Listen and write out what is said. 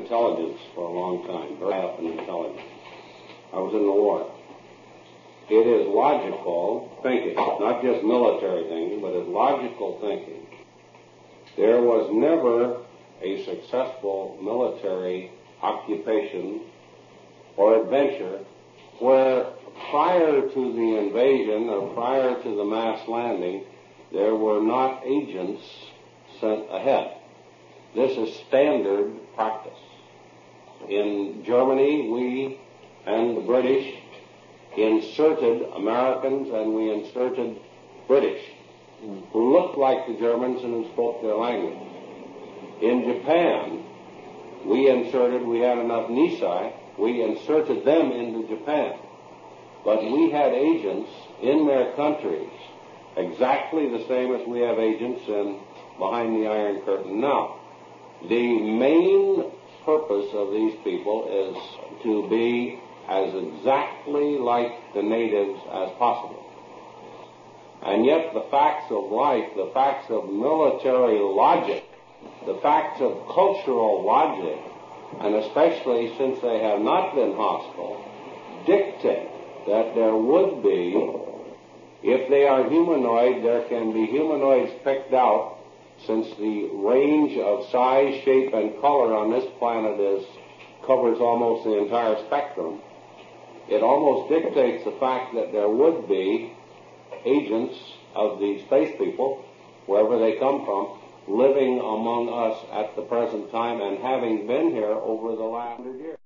intelligence for a long time, very high up in intelligence. I was in the war. It is logical thinking, not just military thinking, but it's logical thinking. There was never a successful military occupation or adventure where prior to the invasion or prior to the mass landing, there were not agents sent ahead. This is standard practice. In Germany, we and the British inserted Americans and we inserted British who looked like the Germans and who spoke their language. In Japan, we had enough Nisei, we inserted them into Japan. But we had agents in their countries exactly the same as we have agents behind the Iron Curtain now. The main purpose of these people is to be as exactly like the natives as possible. And yet the facts of life, the facts of military logic, the facts of cultural logic, and especially since they have not been hostile, dictate that there would be, if they are humanoid, there can be humanoids picked out, since the range of size, shape, and color on this planet covers almost the entire spectrum. It almost dictates the fact that there would be agents of the space people, wherever they come from, living among us at the present time and having been here over the last 100 years.